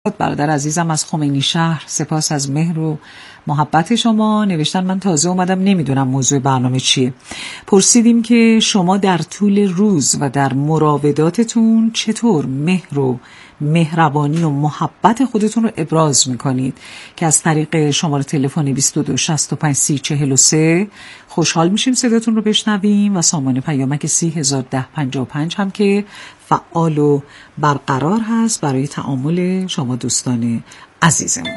برادر عزیزم از خمینی شهر، سپاس از مهر و محبت شما. نوشتن من تازه اومدم، نمیدونم موضوع برنامه چیه. پرسیدیم که شما در طول روز و در مراوداتتون چطور مهر و مهربانی و محبت خودتون رو ابراز میکنید که از طریق شماره تلفن 22653043 خوشحال میشیم صداتون رو بشنویم و سامان پیامک 301055 هم که فعال و برقرار هست برای تعامل شما دوستان عزیزمون.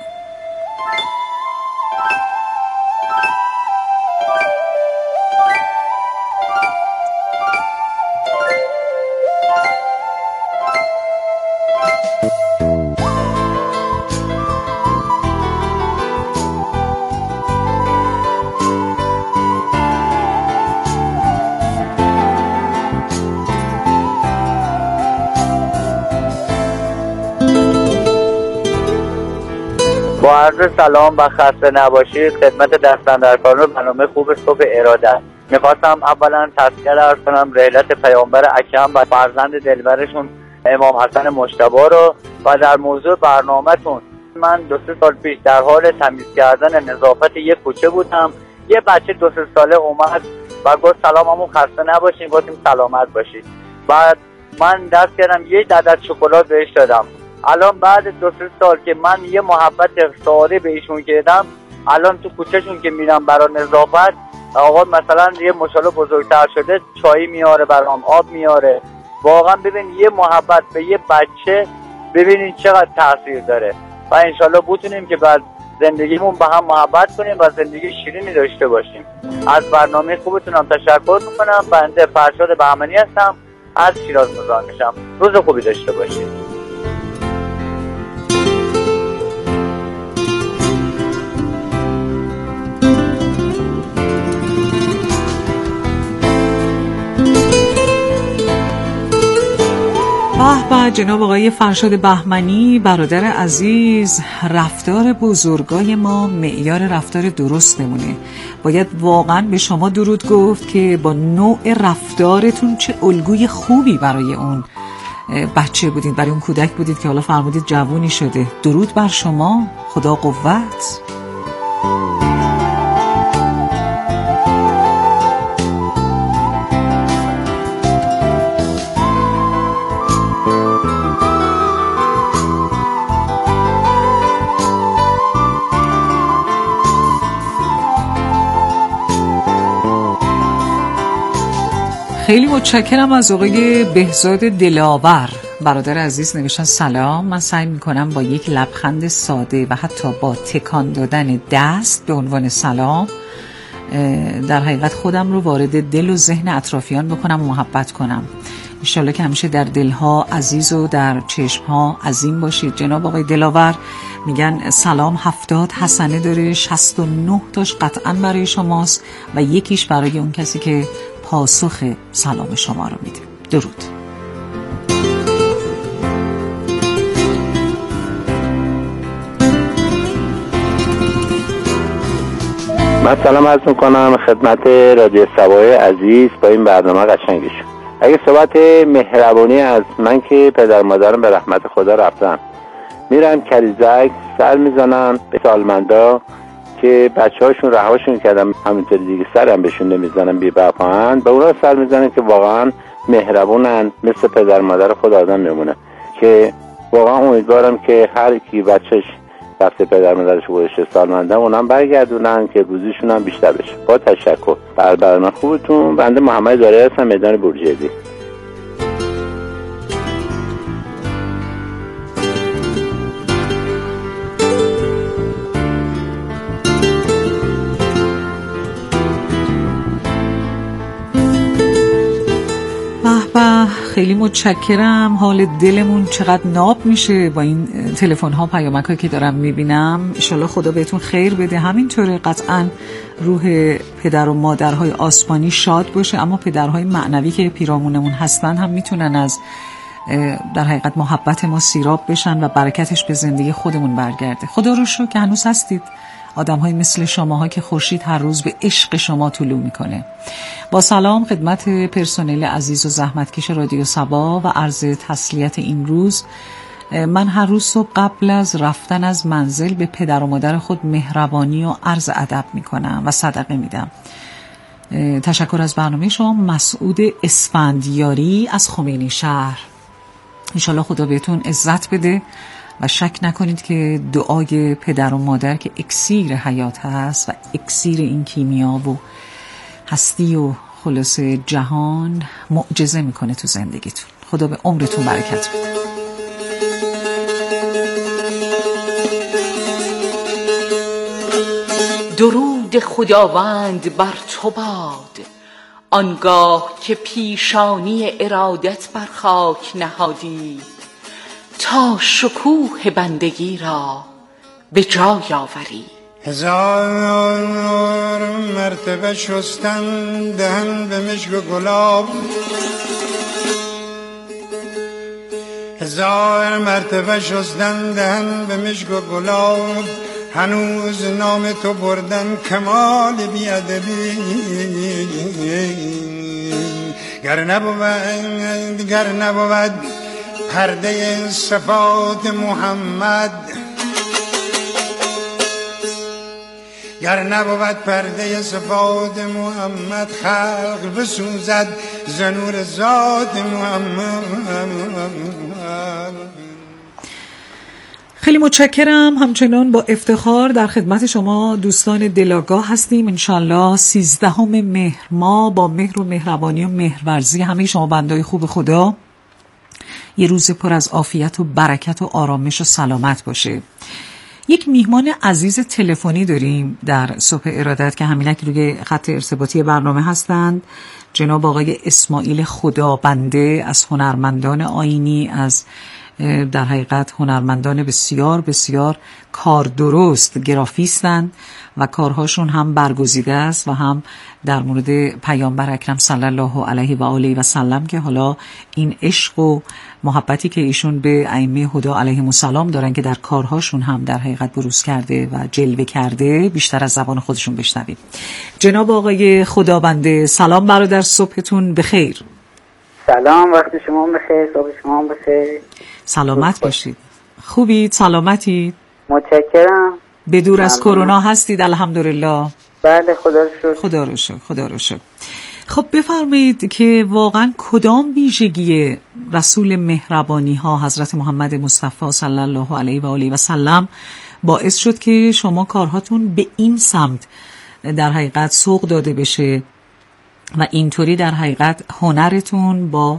با عرض سلام و خسته نباشید خدمت دستاندرکاران برنامه خوب صبح اراده. میخواستم اولا تذکر عرض کنم رحلت پیامبر اکرم و فرزند دلبرشون امام حسن مجتبی رو و در موضوع برنامه‌تون من 2-3 سال پیش در حال تمیز کردن نظافت یک کوچه بودم. یه بچه 2-3 ساله اومد و گفت سلام عمو خسته نباشین. گفتیم سلامت باشید. بعد من دست کردم یه عدد شکلات بهش دادم. الان بعد 2-3 سال که من یه محبت ساری به ایشون کردم، الان تو کوچهشون که میرم برای نظافت، آقا مثلا یه مشاله بزرگتر شده چای میاره برام، آب میاره. واقعا ببین یه محبت به یه بچه ببینین چقدر تاثیر داره و انشالله بتونیم که بعد زندگیمون به هم محبت کنیم و زندگی شیرینی داشته باشیم. از برنامه خوبتون هم تشکر میکنم. بنده فرشاد بهمنی هستم، از شیراز مزاحم میشم. روز خوبی داشته باشید. به جناب آقای فرشاد بهمنی، برادر عزیز، رفتار بزرگای ما معیار رفتار درستمونه. باید واقعا به شما درود گفت که با نوع رفتارتون چه الگوی خوبی برای اون بچه بودید، برای اون کودک بودید که حالا فرمودید جوونی شده. درود بر شما، خدا قوت. خیلی متشکرم از آقای بهزاد دلاور. برادر عزیز نوشتن سلام، من سعی میکنم با یک لبخند ساده و حتی با تکان دادن دست به عنوان سلام در حقیقت خودم رو وارد دل و ذهن اطرافیان بکنم و محبت کنم. انشالله که همیشه در دلها عزیز و در چشمها عظیم باشید. جناب آقای دلاور میگن سلام 70 حسنه داره، 69 تاش قطعا برای شماست و یکیش برای اون کسی که پاسخ سلام شما رو میده. درود. من سلام عرض میکنم خدمت رادیو سبای عزیز با این برنامه قشنگش. اگه صحبت مهربانی از من که پدر مادرم به رحمت خدا رفتن، میرن کلیزک سر میزنن به سالمندا که بچه هاشون رهاشون کردن، همینطور دیگه سرم بهشون نمیزنن بی بپاهن، به اونا سر میزنن که واقعا مهربونن، مثل پدر مادر خود آدم میمونه. که واقعا امیدوارم که هر کی بچهش رفته پدر مادرش گذاشته سالمندا اونم برگردونن که روزیشون هم بیشتر بشه. با تشکر. برنامه خوبتون. بنده محمد داری هستم، میدان بورجردی. خیلی متشکرم. حال دلمون چقدر ناب میشه با این تلفن ها، پیامک ها که دارم میبینم. انشالله خدا بهتون خیر بده. همینطوره، قطعا روح پدر و مادرهای آسمانی شاد باشه، اما پدرهای معنوی که پیرامونمون هستن هم میتونن از در حقیقت محبت ما سیراب بشن و برکتش به زندگی خودمون برگرده. خدا رو شکر که هنوز هستید. آدم‌های مثل شماها که خورشید هر روز به عشق شما طلوع میکنه. با سلام خدمت پرسنل عزیز و زحمتکش رادیو سبا و عرض تسلیت این روز من هر روز صبح قبل از رفتن از منزل به پدر و مادر خود مهربانی و عرض ادب میکنم و صدقه میدم. تشکر از برنامه شما. مسعود اسفندیاری از خمینی شهر. انشالله خدا بهتون عزت بده و شک نکنید که دعای پدر و مادر که اکسیر حیات هست و اکسیر این کیمیا و هستی و خلاص جهان معجزه میکنه تو زندگیتون. خدا به عمرتون برکت بده. درود خداوند بر تو باد، آنگاه که پیشانی ارادت بر خاک نهادی، تا شکوه بندگی را به جای آوری. هزار مرتبه شستن دهن به مشک و گلاب، هزار مرتبه شستن دهن به مشک و گلاب، هنوز نام تو بردن کمال بیادبی. گر نبود پرده صفات محمد، گر نبود پرده صفات محمد، خلق بسوزد ز نور ذات محمد. خیلی متشکرم. همچنان با افتخار در خدمت شما دوستان دلاگاه هستیم. انشالله 13 مهر ما با مهر و مهربانی و مهرورزی همه شما بندای خوب خدا یه روز پر از عافیت و برکت و آرامش و سلامت باشه. یک میهمان عزیز تلفنی داریم در صبح ارادت که همینک روی خط ارتباطی برنامه هستند. جناب آقای اسماعیل خدابنده از هنرمندان آیینی، از در حقیقت هنرمندان بسیار بسیار کار درست، گرافیستند و کارهاشون هم برگزیده است و هم در مورد پیامبر اکرم صلی الله علیه و آله و سلم که حالا این عشق و محبتی که ایشون به ائمه هدی علیهم السلام دارن که در کارهاشون هم در حقیقت بروز کرده و جلوه کرده بیشتر از زبان خودشون بشنویم. جناب آقای خدابنده سلام برادر، صبحتون بخیر. سلام، وقت شما بخیر، صبح شما بخیر. سلامت باشید. خوبید؟ سلامتید؟ متشکرم. به دور از کرونا هستید الحمدلله؟ بله خدا رو شکر. خدا رو شکر، خدا رو شکر. خب بفرمایید که واقعا کدام ویژگی رسول مهربانی ها حضرت محمد مصطفی صلی الله علیه و آله و سلم باعث شد که شما کارهاتون به این سمت در حقیقت سوق داده بشه و اینطوری در حقیقت هنرتون با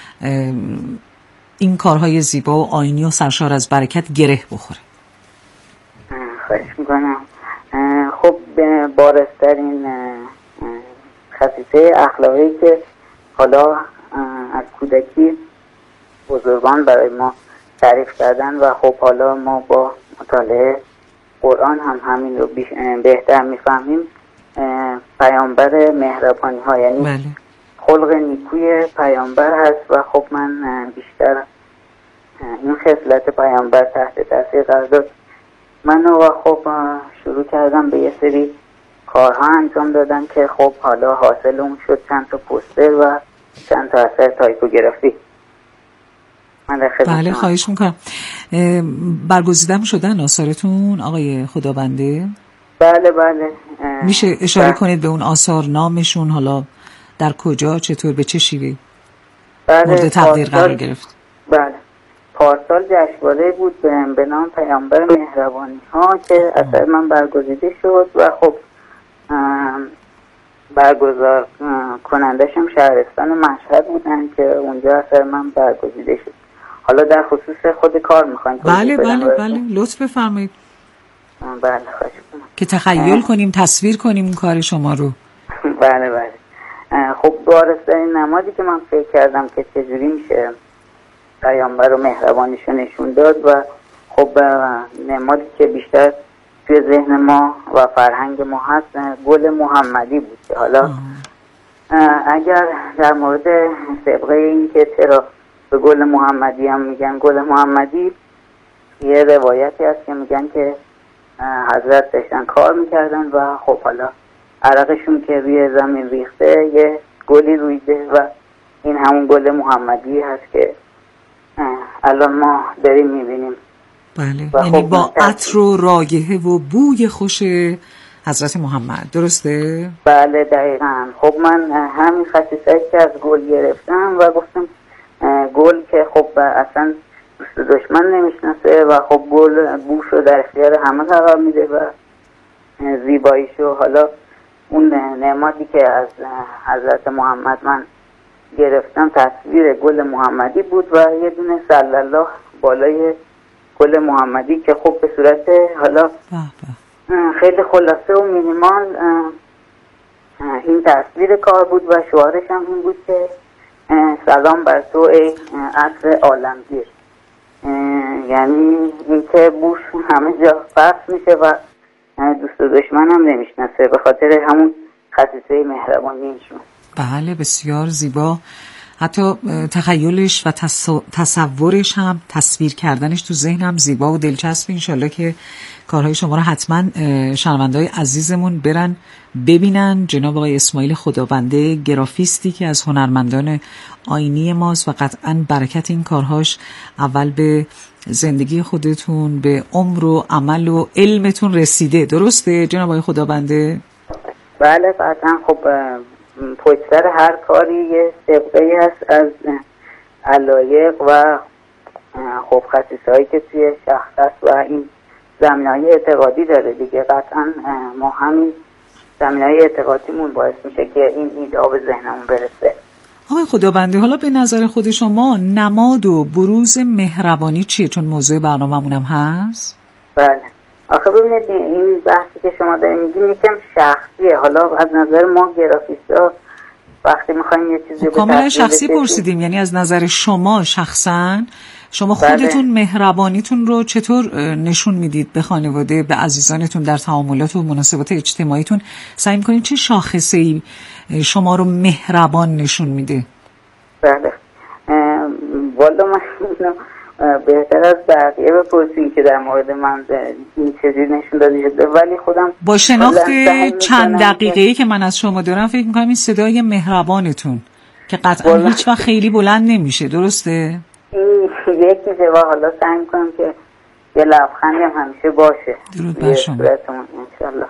این کارهای زیبا و آیینی و سرشار از برکت گره بخوره؟ خواهش میکنم. خب بارزترین خصیصه اخلاقی که حالا از کودکی بزرگان برای ما تعریف کردن و خب حالا ما با مطالعه قرآن هم همین رو بهتر میفهمیم، پیامبر مهربانی ها، یعنی بله. خلق نیکوی پیامبر هست و خب من بیشتر این خصلت پیامبر تحت تاثیر قرار داد منو و خب شروع کردم به یه سری کارها انجام دادم که خب حالا حاصل اون شد چند تا پوستر و چند تا اثر تایپوگرافی. بله خواهش میکنم. برگزیدم شدن آثارتون آقای خدابنده؟ بله بله. میشه اشاره کنید به اون آثار، نامشون، حالا در کجا، چطور، به چه شیوهی مورد تقدیر قرار گرفت؟ بله پارسال جشنواره بود به نام پیامبر مهربانی ها که اثر من برگزیده شد و خب برگزار کنندش هم شهرستان مشهد بودن که اونجا اثر من برگزیده شد. حالا در خصوص خود کار میخواین؟ بله بله بله لطف بفرمایید. بله خواهش کنم که تخیل کنیم، تصویر کنیم اون کار شما رو. بله بله. خب بارزترین نمادی که من فکر کردم که چجوری میشه پیامبر و مهربانیشو نشون داد و خب نمادی که بیشتر توی ذهن ما و فرهنگ ما هست گل محمدی بود. حالا اگر در مورد سابقه این که چرا به گل محمدی هم میگن گل محمدی، یه روایتی هست که میگن که حضرت داشتن کار میکردن و خب حالا عرقشون که روی زمین ریخته یه گلی رویده و این همون گل محمدی هست که الان ما داریم میبینیم. بله، یعنی با عطر و رایحه و بوی خوش حضرت محمد، درسته؟ بله دقیقاً. خب من همین خصیصه‌ای که از گل گرفتم و گفتم گل که خب اصلا دوست دشمن نمیشناسه و خب گل بوش رو در اختیار همه قرار میده و زیباییشو، حالا اون نعمتی که از حضرت محمد من گرفتم تصویر گل محمدی بود و یه دونه صلی الله بالای گل محمدی که خب به صورت حالا خیلی خلاصه و مینیمال این تصویر کار بود و شعارش هم این بود که سلام بر تو ای عطر عالمگیر، یعنی این که بوش همه جا پخش میشه و دوست و دشمن هم نمیشناسه به خاطر همون خصیصه مهربانیشون. بله بسیار زیبا، حتی تخیلش و تصورش هم، تصویر کردنش تو ذهنم زیبا و دلچسب. انشالله که کارهای شما رو حتما شنونده‌های عزیزمون برن ببینن. جناب آقای اسماعیل خدابنده، گرافیستی که از هنرمندان آیینی ماست و قطعا برکت این کارهاش اول به زندگی خودتون، به عمر و عمل و علمتون رسیده، درسته جناب آقای خدابنده؟ بله قطعا. خب پشت سر هر کاری یه سابقه‌ای هست از علایق و خب خصیصه‌هایی که توی شخص هست و این زمینه‌های اعتقادی داره دیگه. قطعا ما همین زمینه‌های اعتقادیمون باعث میشه که این ایده به ذهنمون برسه. آقای خدابنده، حالا به نظر خود شما نماد و بروز مهربانی چیه؟ چون موضوع برنامه‌مون هم هست. بله آخه ببینید این بحثی که شما دارید میگین یکم شخصیه. حالا از نظر ما گرافیستا وقتی میخوایم یه چیزی کاملا شخصی پرسیدیم، یعنی از نظر شما شخصا شما خودتون مهربانیتون رو چطور نشون میدید به خانواده، به عزیزانتون، در تعاملات و مناسبات اجتماعیتون سعی میکنید چه شاخصه‌ای شما رو مهربان نشون میده؟ بله والا من بهتر از بقیه بپرسیم که در مورد من این چیزی نشون داده شده، ولی خودم با شناخت چند دقیقه‌ای که من از شما دارم فکر میکنم این صدای مهربانتون که قطعا هیچ وقت خیلی بلند نمیشه، درسته؟ این یکی جواب. حالا سعی میکنم که یه لبخندی هم همیشه باشه. درود بر شما. انشالله.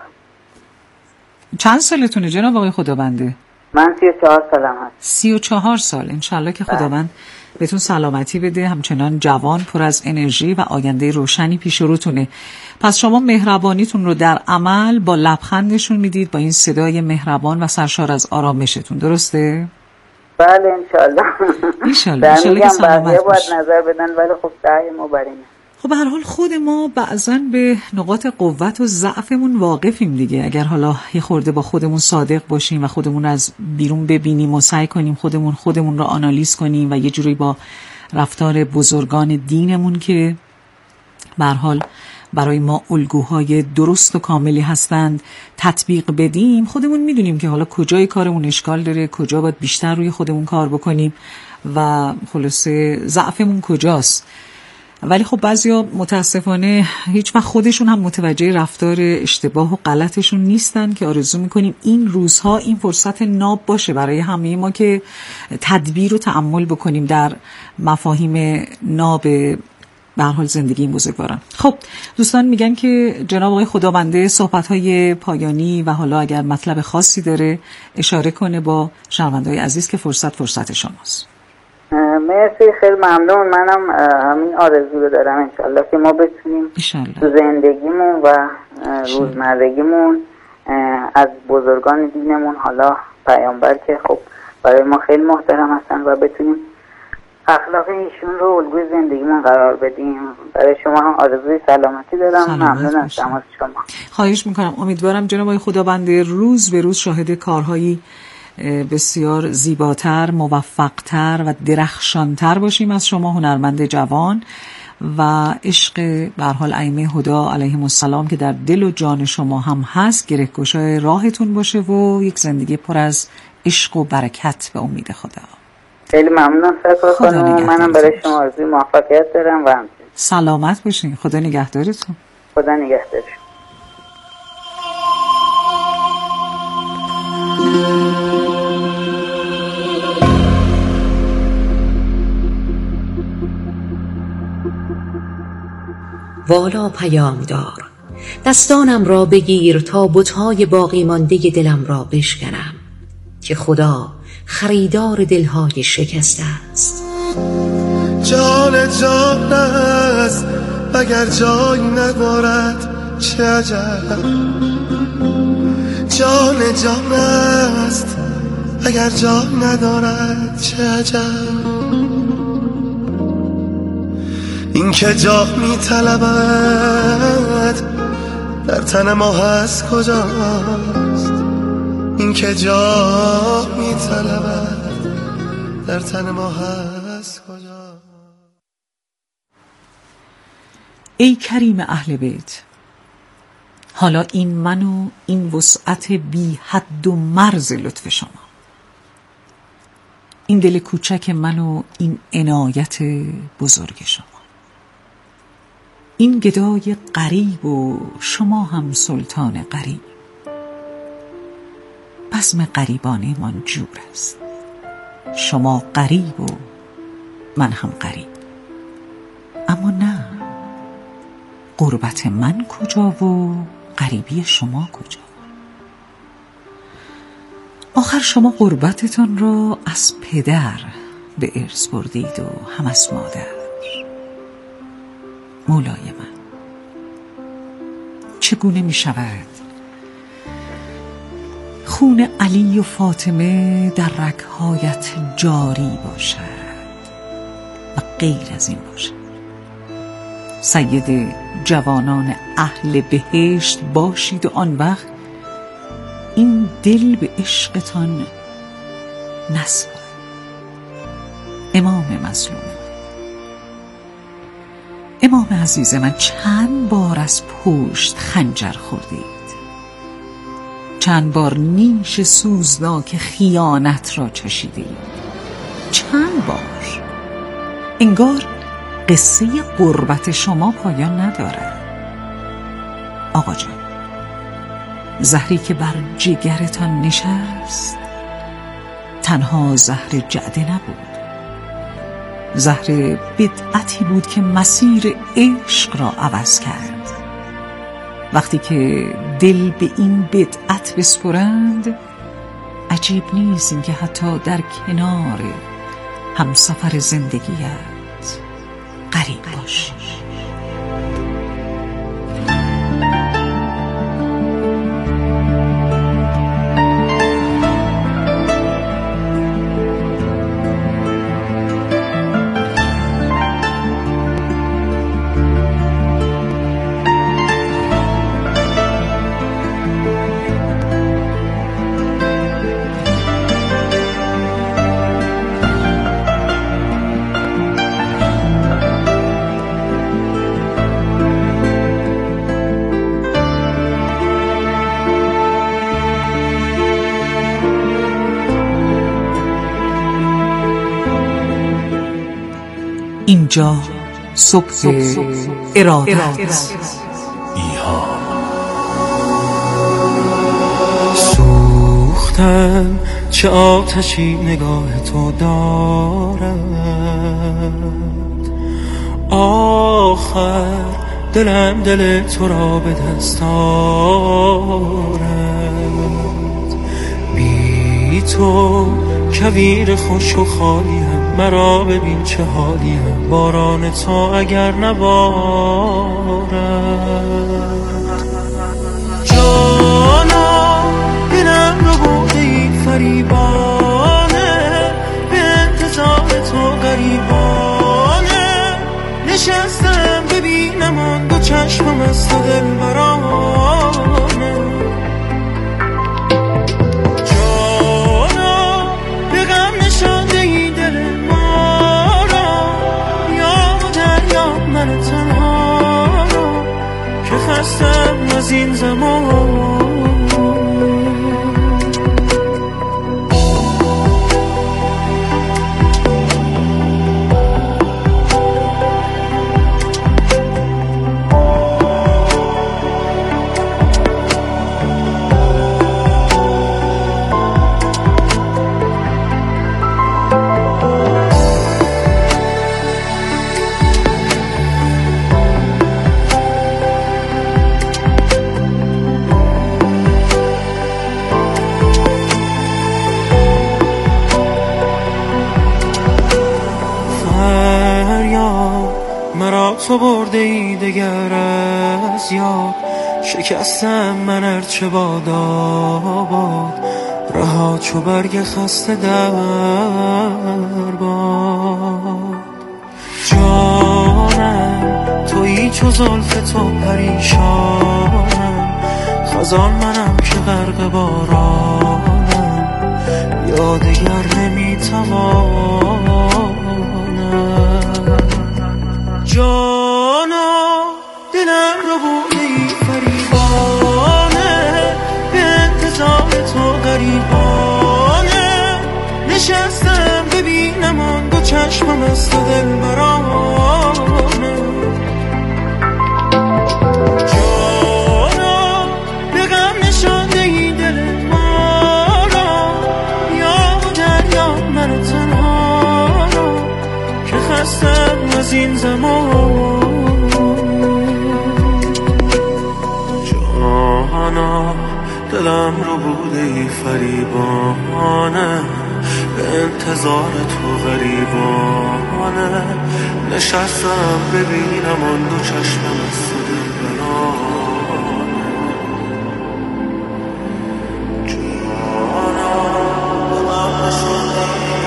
چند سالتونه جناب آقای خدابنده؟ من 34 سالم هست. 34 سال. انشالله که خداوند بهتون سلامتی بده، همچنان جوان، پر از انرژی و آینده روشنی پیش روتونه. پس شما مهربانیتون رو در عمل با لبخندشون میدید، با این صدای مهربان و سرشار از آرامشتون، درسته؟ بله انشالله. انشالله که سلامت باید نظر بدن ولی خب سعی ما بر اینه. خب به هر حال خود ما بعضاً به نقاط قوت و ضعفمون واقفیم دیگه. اگر حالا یه خورده با خودمون صادق باشیم و خودمون از بیرون ببینیم و سعی کنیم خودمون رو آنالیز کنیم و یه جوری با رفتار بزرگان دینمون که به هر حال برای ما الگوهای درست و کاملی هستند تطبیق بدیم، خودمون میدونیم که حالا کجای کارمون اشکال داره، کجا باید بیشتر روی خودمون کار بکنیم و خلاصه ضعفمون کجاست. ولی خب بعضیا متاسفانه هیچ وقت خودشون هم متوجه رفتار اشتباه و غلطشون نیستن که آرزو میکنیم این روزها این فرصت ناب باشه برای همه ما که تدبیر و تأمل بکنیم در مفاهیم ناب به هر حال زندگی این بزرگواران. خب دوستان میگن که جناب آقای خدابنده صحبت‌های پایانی و حالا اگر مطلب خاصی داره اشاره کنه با شنونده‌های عزیز که فرصت شماست. مرسی، خیلی ممنون. منم همین آرزو رو دارم انشالله که ما بتونیم تو زندگیمون و روزمرگیمون از بزرگان دینمون، حالا پیامبر که خب برای ما خیلی محترم هستن، و بتونیم اخلاق ایشون رو الگوی زندگیمون قرار بدیم. برای شما هم آرزوی سلامتی دارم. ممنون از شما. خواهش میکنم. امیدوارم جناب آقای خدابنده روز به روز شاهد کارهایی بسیار زیباتر، موفقتر و درخشانتر باشیم از شما هنرمند جوان و عشق به هر حال ائمه هدا علیهم السلام که در دل و جان شما هم هست گره‌گشای راهتون باشه و یک زندگی پر از عشق و برکت به امید خدا. خیلی ممنونم سرکار خانم. منم برای شما آرزوی موفقیت دارم و سلامت باشین. خدا نگهدارتون. خدا نگهدارتون. والا پیامدار، دستانم را بگیر تا بت‌های باقی مانده دلم را بشکنم، که خدا خریدار دلهای شکسته است. جان جان است اگر جای ندارد چه عجب، جان جان است اگر جای ندارد چه عجب. این که جا می طلبد در تن ما هست کجاست، این که جا می طلبد در تن ما هست کجاست. ای کریم اهل بیت، حالا این من و این وسعت بی حد و مرز لطف شما، این دل کوچک من و این عنایت بزرگ شما، این گدای غریب و شما هم سلطان غریب. بزم غریبانمان جور است، شما غریب و من هم غریب. اما نه، غربت من کجا و غریبی شما کجا؟ آخر شما غربتتان را از پدر به ارث بردید و هم از مادر. مولای من، چگونه می شود خون علی و فاطمه در رگ‌هایت جاری باشد و غیر از این باشد؟ سید جوانان اهل بهشت باشید و آن وقت این دل به عشقتان نسپارد. امام مظلوم، امام عزیز من، چند بار از پشت خنجر خوردید، چند بار نیش سوزناک خیانت را چشیدید، چند بار. انگار قصه غربت شما پایان ندارد. آقا جان، زهری که بر جگرتان نشست تنها زهر جعده نبود، زهر بدعتی بود که مسیر عشق را عوض کرد. وقتی که دل به این بدعت بسپرند، عجیب نیست این که حتی در کنار همسفر زندگیت غریب باشی. اینجا صبح ارادت سوختم چه آتشی نگاه تو دارد، آخر دلم دل تو را به دست آرد. بی تو کویر خوش و خالیم، مرا ببین چه حالیم، باران تو اگر نبارد. جانا بینم رو بوده ای فریبانه، به انتظار تو غریبانه، نشستم ببینم آن دو چشمم از تو دلبرانه. خستم از این زمان، از یاد شکستم من ارچه باد آباد رها چو برگ خسته در باد جانم تویی چو زلف تو پریشانم خزان منم که غرق بارانم یادگر نمیتوانم جانا دلم رو بودی فریبانه به انتظار تو غریبانه نشستم ببینم آن دو چشمم از تو دل برانه جانا به غم نشانده این دل ما را یا و دریا من تنها را که خستم از این زمان جانا دلم رو بوده ای فریبانه به انتظار تو غریبانه نشستم ببینم آن دو چشمم از تو دل برانه جانا دلم نشانده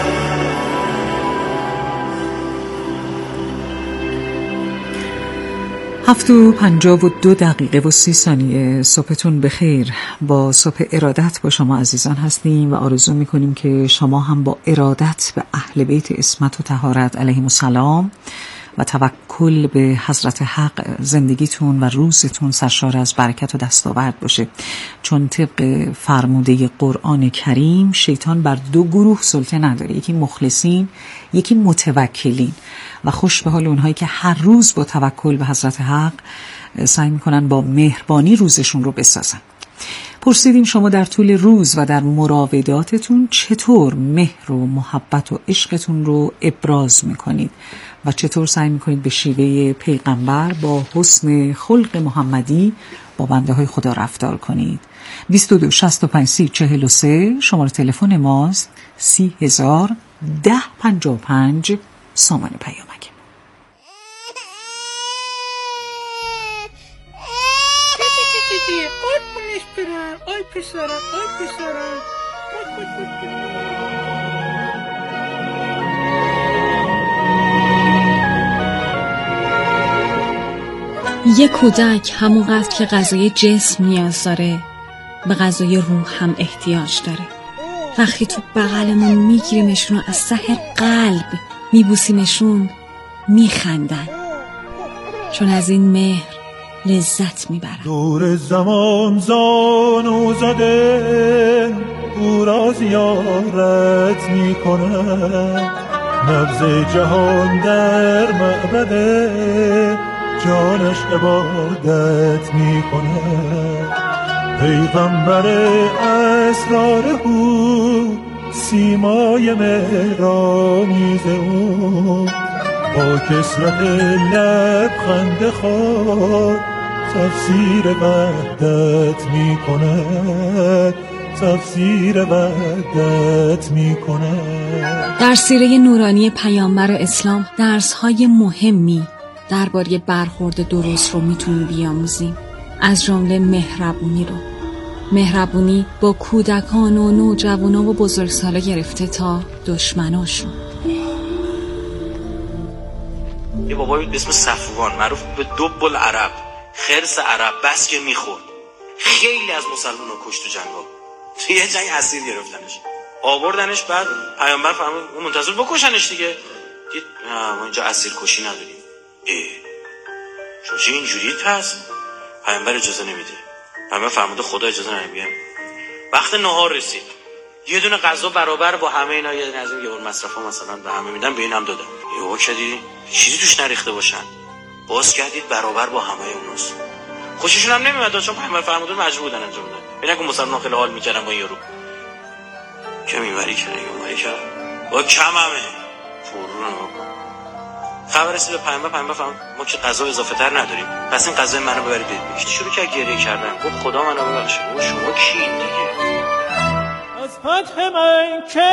7:52 صبحتون بخیر. با صبح ارادت با شما عزیزان هستیم و آرزو میکنیم که شما هم با ارادت به اهل بیت عصمت و طهارت علیهم السلام و توکل به حضرت حق زندگیتون و روزتون سرشار از برکت و دستاورد باشه، چون طبق فرموده قرآن کریم شیطان بر دو گروه سلطه نداره، یکی مخلصین یکی متوکلین، و خوش به حال اونهایی که هر روز با توکل به حضرت حق سعی میکنن با مهربانی روزشون رو بسازن. پرسیدیم شما در طول روز و در مراوداتتون چطور مهر و محبت و عشقتون رو ابراز میکنید و چطور سعی میکنید به شیوه پیغمبر با حسن خلق محمدی با بنده های خدا رفتار کنید. 22 65 30 43 شماره تلفن ماست. 30,000 1055 سامان پیامک. قربونش برم آی پسرم آی پسرم. یک کودک همونقدر که غذای جسم نیاز داره به غذای روح هم احتیاج داره. وقتی تو بغلمون میگیریمشون و از ته قلب میبوسیمشون میخندن، چون از این مهر لذت میبرن. دور زمان زانو زده او را زیارت میکنه، نبض جهان در معبده جانش عبادت میکنه. پیغمبر اسرار او سیمای مهرآمیز او با کسرت لبخند خود تفسیر وحدت میکنه، تفسیر وحدت میکنه. در سیره نورانی پیامبر اسلام درس‌های مهمی درباره برخورد درست رو میتونیم بیاموزیم، از جمله مهربونی رو. مهربونی با کودکان و نوجوانان و بزرگسالا گرفته تا دشمناشون. یه بابایی به اسم صفوان معروف به دب العرب، خرس عرب، بس که میخورد خیلی از مسلمان‌ها کشت تو جنگا. تو یه جنگ اسیر گرفتنش آوردنش، بعد پیامبر فرمود اون منتظر بکشنش دیگه. دید ما اینجا اسیر کشی نداریم. چون اینجوری پس پیامبر اجازه نمیده. پیامبر فرموده خدا اجازه نمیده. وقت نهار رسید، یه دونه غذا برابر با همه اینا، یه دونه از این یه مصرفا مثلا به همه میدن، به اینم دادم. یهو کدی چیزی توش نریخته باشن، باز کردید برابر با همه اوناست. خوششون هم نمیاد چون پیامبر فرموده مجبور بودن انجام بدن. ببین که مسلمان خیلی حال میکردن با یارو که میوری کنه اونوری کرد با کممه فرون بکن. خبر رسید به پیامبر فرمود ما که غذا اضافه تر نداریم، پس این غذای منو ببرید بدید. شروع کرد گریه کردن، گفت خدا منو ببخشه. و شما کین دیگه؟ از فتح من که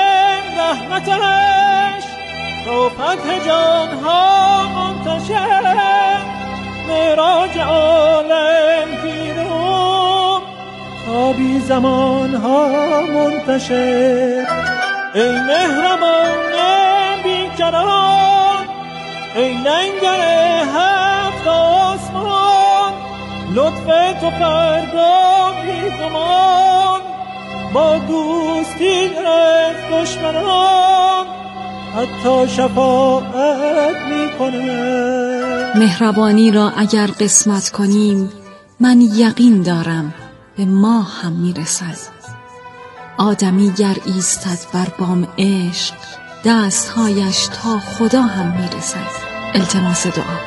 رحمتش تا فتح جان ها منتشر، معراج عالم پیرم تا بی زمان ها منتشر. ای مهربان بیکران، ای لنگر هفت آسمان، لطف تو فردا بی گمان با دوستی از دشمنان حتی شفاعت می کنه. مهربانی را اگر قسمت کنیم من یقین دارم به ما هم میرسد. آدمی گر ایستد بر بام عشق، دستهایش تا خدا هم میرسد. التماس دعا.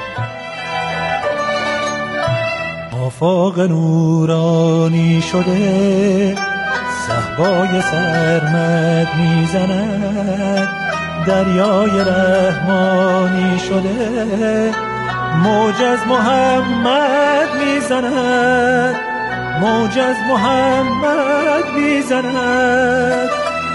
آفاق نورانی شده، صحبای سرمد میزند، دریای رحمانی شده، موج از محمد میزند، موج از محمد میزند.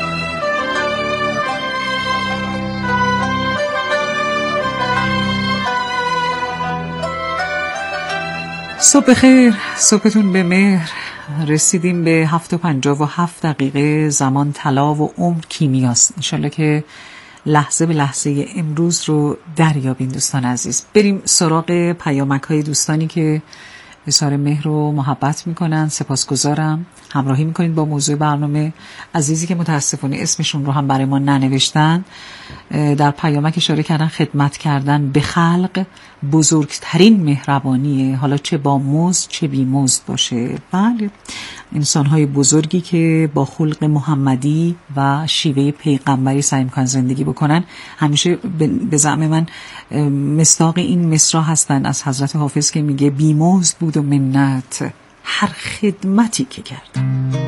صبح خیر، صبحتون به مهر. رسیدیم به 7:57 زمان طلا و عمر کیمیاست. انشالله که لحظه به لحظه امروز رو دریابین دوستان عزیز. بریم سراغ پیامک‌های دوستانی که اظهار مهر و محبت میکنن. سپاسگزارم همراهی میکنید با موضوع برنامه. عزیزی که متاسفانه اسمشون رو هم برای ما ننوشتن، در پیامک اشاره کردن خدمت کردن به خلق بزرگترین مهربانیه، حالا چه با مزد چه بی مزد باشه. بله، انسان‌های بزرگی که با خلق محمدی و شیوه پیغمبری سعی می‌کنن زندگی بکنن، همیشه به زعم من مصداق این مصرع هستن از حضرت حافظ که میگه بی مزد بود و منت هر خدمتی که کرد.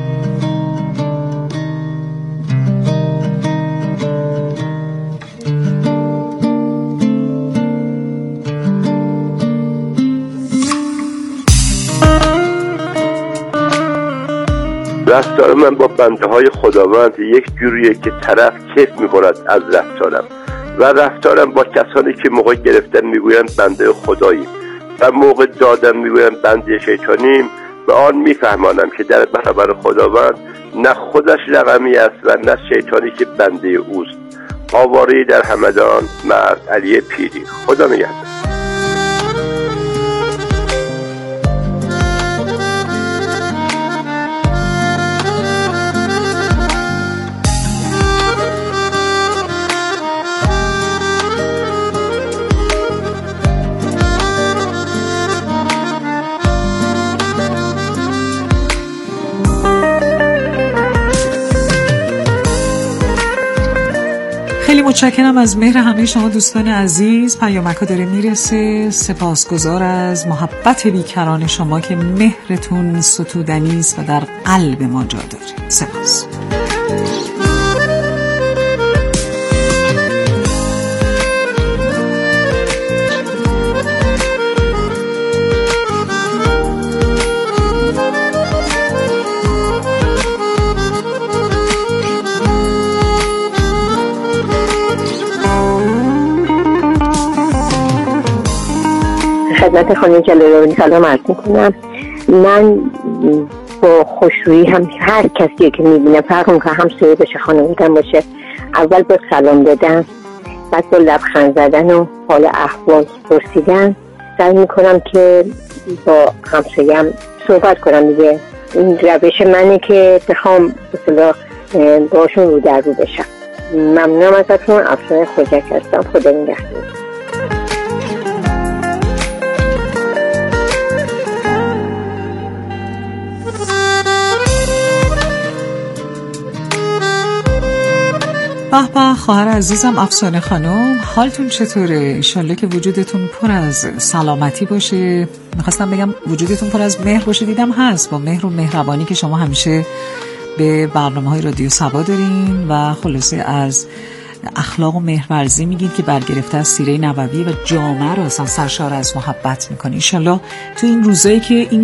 رفتار من با بنده های خداوند یک جوریه که طرف کیف می‌کند از رفتارم، و رفتارم با کسانی که موقع گرفتن میگویند بنده خداییم و موقع دادن میگویند بنده شیطانیم، به آن میفهمانم که در برابر خداوند نه خودش رقمی است و نه شیطانی که بنده اوست. آواره در همدان، مرد علی پیری. خدا نگهدار. خیلی متشکرم از مهر همه شما دوستان عزیز. پیامک ها داره میرسه. سپاسگزار از محبت بیکران شما که مهرتون ستودنی است و در قلب ما جا داره. سپاس. خدمت خانم جلالی سلام عرض میکنم. من با خوشرویی هم هر کسی که میبینم فرق میکنم، همسایه باشه خانواده‌ام باشه، اول با سلام دادن، بعد با لبخند زدن و حال احوال پرسیدن سعی میکنم که با همسایه‌ام صحبت کنم دیگه. این روش منه که بخوام مثلا باشون رو در رو بشم. ممنونم ازتون. افسانه خوجک هستم. خدا نگهدار. به به خواهر عزیزم افسانه خانم، حالتون چطوره؟ انشالله که وجودتون پر از سلامتی باشه. میخواستم بگم وجودتون پر از مهر باشه، دیدم هست، با مهر و مهربانی که شما همیشه به برنامه‌های رادیو صبا دارین و خلاصه از اخلاق و مهرورزی میگید که برگرفته از سیره نبوی و جامعه رو اصلا سرشار از محبت میکنی. انشالله تو این روزایی که این